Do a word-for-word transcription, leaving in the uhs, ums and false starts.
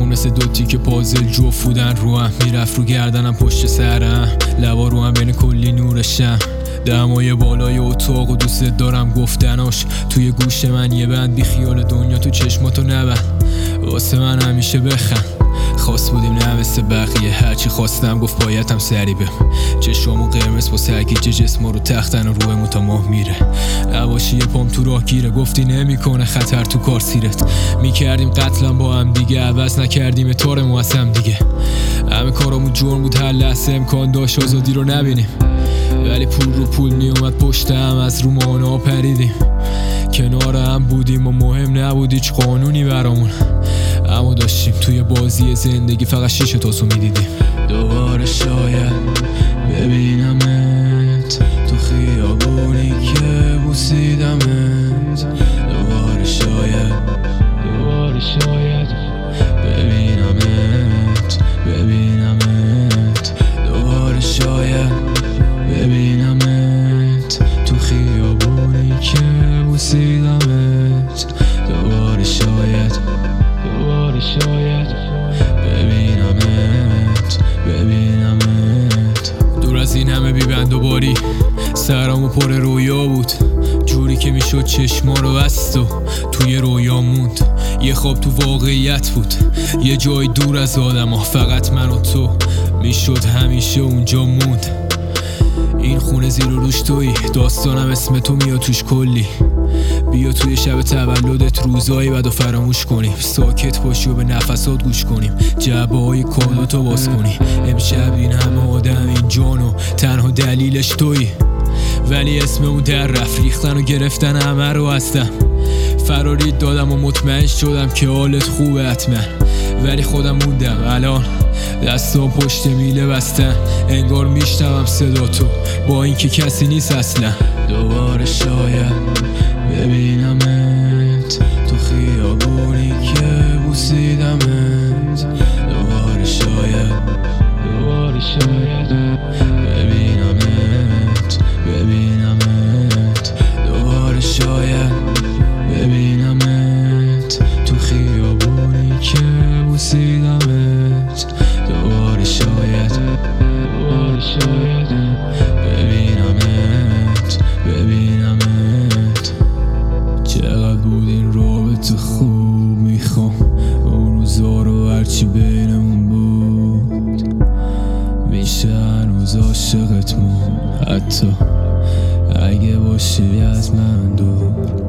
مثل دوتی که پازل جفت بودن رو هم میرفت رو گردنم پشت سرم، لبا رو هم بین کلی نورشم، دمای بالای اتاق و دوست دارم گفتناش توی گوش من یه بند بی خیال دنیا تو چشماتو نبند واسه من همیشه بخند. خواست بودیم نه مثل بقیه، هرچی خواستم گفت پایتم سری بم، چشمامو قرمز با سرگیجه جسما رو تختن و رویمو تا ماه میره، نباشی یه پام تو راه گیره، گفتی نمیکنه خطر تو کار سیرت، میکردیم قتلم با هم دیگه، عوض نکردیم تارمو از هم دیگه، همه کارامون جرم بود، هر لحظه امکان داشت آزادی رو نبینیم، ولی پول رو پول میومد پشت هم، از رو مانا پریدیم، کنار هم بودیم و مهم نبود هیچ قانونی برامون، اما داشتیم توی بازی زندگی فقط شیشه تاسو میدیدیم. دوباره شاید ببینمت تو خیابونی که بوسیدمت، دوباره شاید دوباره شاید ببینمت ببینمت دوباره شاید ببینمت تو خیابونی که بوسیدمت، دوباره شاید دوباره شاید ببینمت ببینمت. دور از این همه بیبند و باری سرامو پر رویا بود، جوری که میشد چشما رو بست و توی رویا موند، یه خواب تو واقعیت بود، یه جای دور از آدم ها، فقط من و تو میشد همیشه اونجا موند. این خونه زیر و روش تویی، داستانم اسم تو میاد توش کلی، بیا توی شب تولدت روزایی بعدو فراموش کنیم، ساکت باشی و به نفسات گوش کنیم، جعبه های کادوتو باز کنی، امشب این همه آدم این جانو تنها دلیلش تویی، ولی اسممون در رفت، ریختن و گرفتن همه رو هستم، فراری دادم و مطمئن شدم که حالت خوبه حتما، ولی خودم موندم الان دستام پشت میله بستن، انگار میشنوم صدا تو با اینکه کسی نیست اصلا. دوباره شاید ببینمت تو خیابونی که بوسیدمت، دوباره شاید دوباره شاید ببینمت ببینمت دوباره شاید ببینمت تو خیابونی که بوسیدمت، دوباره شاید دوباره شاید ببینمت ببینمت. چقدر بود این رابطه خوب، میخوام اون روزا رو هرچی بینمون بود، میشه هنوز عاشقت مون حتی اگه باشی از من دور.